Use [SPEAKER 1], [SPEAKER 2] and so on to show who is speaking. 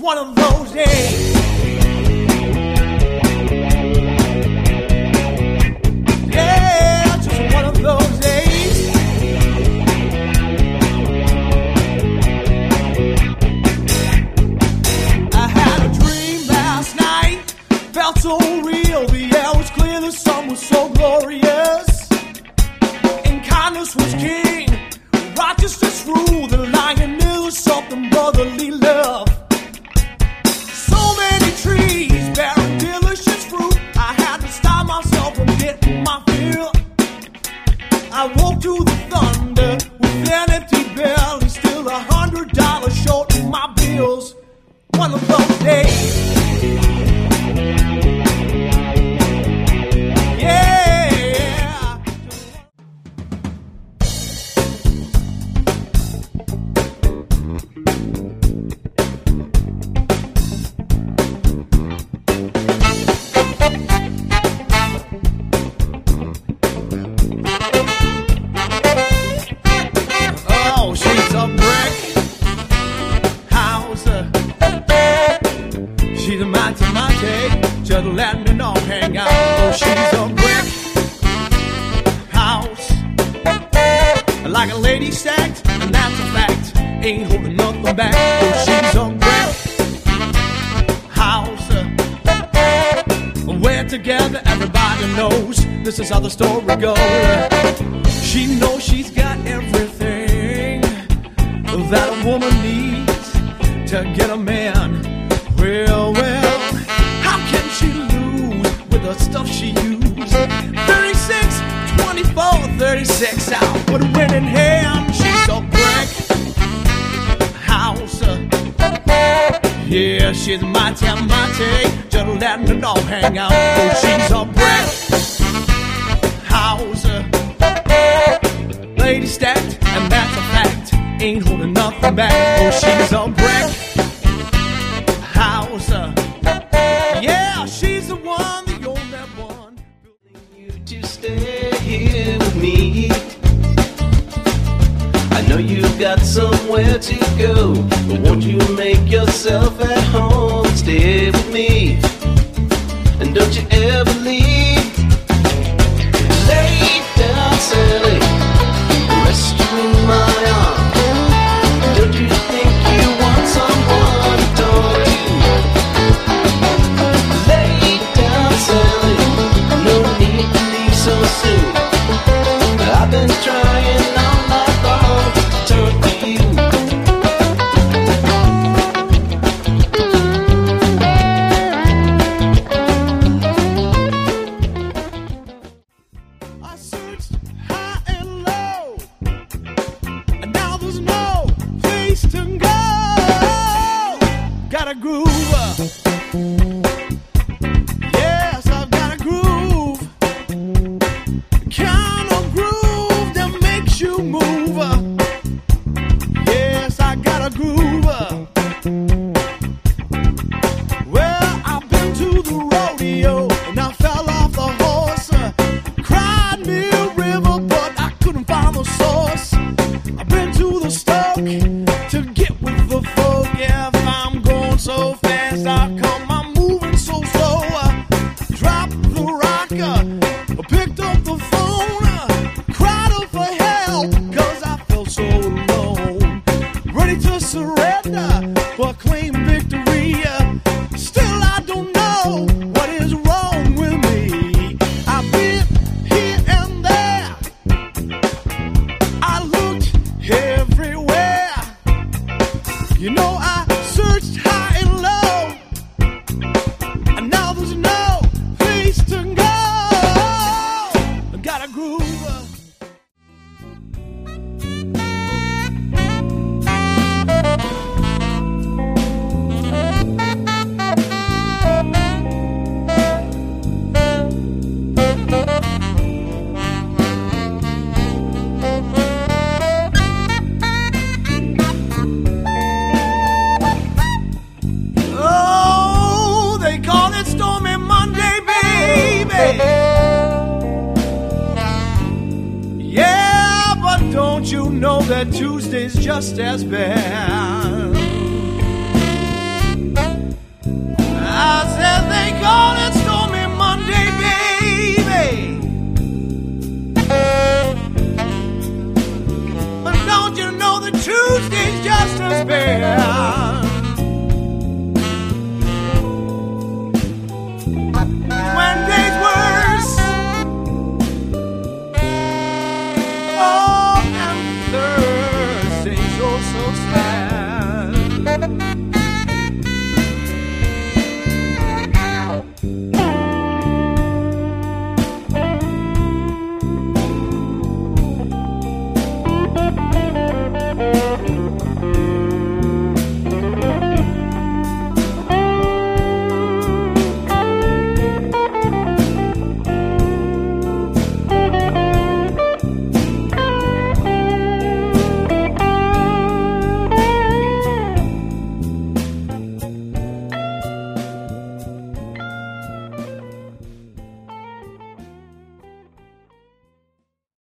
[SPEAKER 1] one of those days. Yeah, just one of those days. I had a dream last night, felt so real. The air was clear, the sun was so glorious, and kindness was king. Righteousness ruled, the lion knew something brotherly love. So many trees bearing delicious fruit, I had to stop myself from getting my fill. I woke to the thunder with an empty belly, still $100 short of my bills. One of those days. She's a mate, just letting it all hang out. Oh, she's a brick house, like a lady stacked, and that's a fact. Ain't holding nothing back. Oh, she's a brick house. We're together, everybody knows this is how the story goes. She knows she's got everything that a woman needs to get a man. Well, how can she lose with the stuff she used? 36, 24, 36 out with a winning hand. She's a brick house. Yeah, she's mighty, just letting it all hang out. Oh, she's a brick house. Lady stacked, and that's a fact. Ain't holding nothing back. Oh, she's a brick house. Yeah, she's the one, the only one.
[SPEAKER 2] You to stay here with me. I know you've got somewhere to go, but won't you make yourself at home? Stay with me, and don't you ever leave. Lay down, Sally, rest you in my arms. Don't you think you want someone to talk to? Lay down, Sally, no need to leave so soon. I've been trying all night long to talk to you.
[SPEAKER 1] I searched high and low, and now there's no place to go. Got a groove. Yes, I've got a groove. Kind of groove that makes you move. Yes, I got a groove. Well, I've been to the rodeo, and I fell off the horse. Cried me a river, but I couldn't find the source. I've been to the stoke to get with the folk. Yeah, if I'm going so fast, I'm moving so slow. Dropped the rock, picked up the phone, cried out for help, 'cause I felt so alone. Ready to surrender, but claim victory. Still, I don't know what is wrong with me. I've been here and there, I looked everywhere. You know, I searched high and low, and now there's no place to go. I got a groove. Oh, they call it Stormy Monday, baby. Yeah, but don't you know that Tuesday's just as bad? I said they call it Stormy Monday, baby. But don't you know that Tuesday's just as bad? Wednesday's worse. Oh, and Thursday's oh so sad.